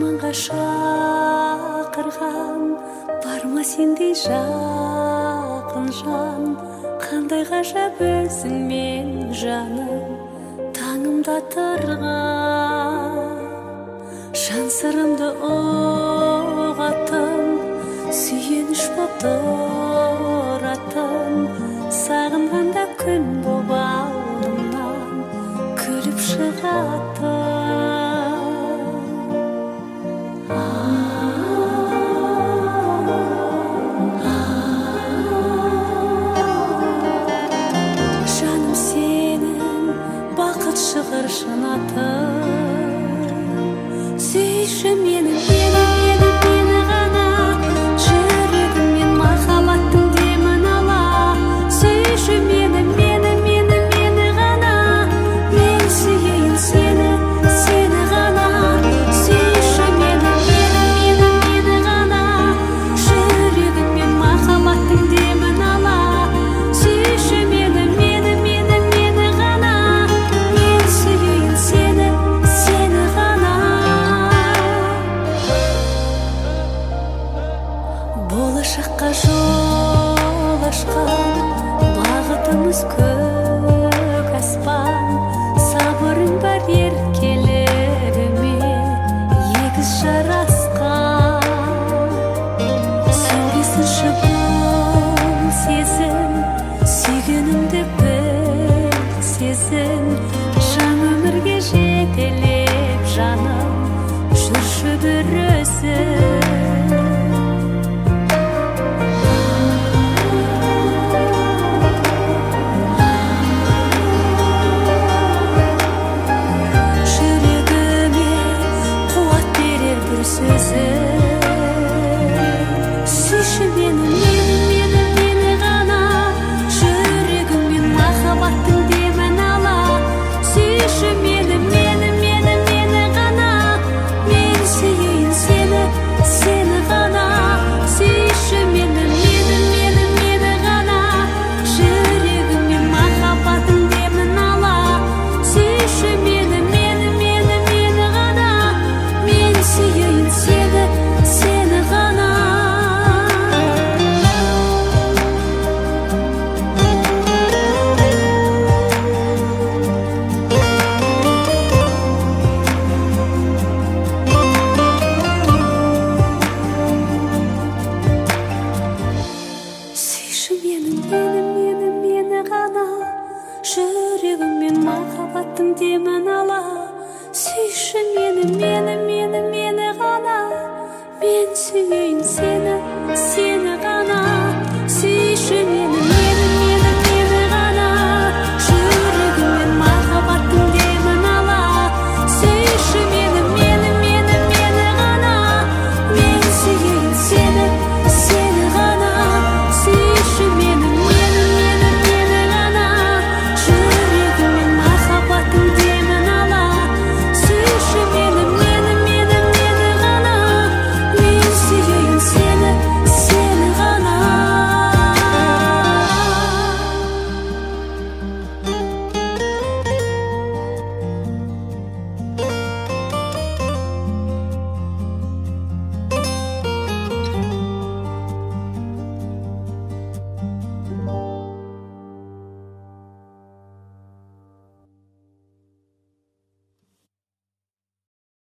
арманға шақырған, барма сендей жақын жан. Қандай ғажап өзің мен жаным, таңымда тұрған. Жан сырымды ұғатын, сүйеніш боп тұратын. Сағынғанда күн боп алдымнан күліп шығатын. Жаным сенің бақыт шығыр шынатын. Сүйші мені ғана, жүрегіммен махаббаттың демін ала. Сүйші мені ғана, мен сүйейін сені ғана. Сүйші мені ғана, жүрегіммен махаббаттың демін ала. Сүйші мені ғана, мен сүйейін сені ғана. Болашаққа жол ашқан, бағытымыз көк аспан. Сабырың бар еркелігіме егіз жарасқан. Сөнбесінші бұл сезім, сүйгенімді біл сезін. Жан өмірге жетелеп жаным, жүрші бір өзің. Сүйші мені ғана, жүрегіммен махаббаттың демін ала. Сүйші мені ғана, мен сүйейін сені ғана. Сүйші мені ғана, жүрегіммен махаббаттың демін ала. Сүйші мені ғана, мен сүйейін сені ғана. Сүйші мені ғана, жүрегіммен махаббаттың демін ала. Сүйші мені ғана, мен сүйейін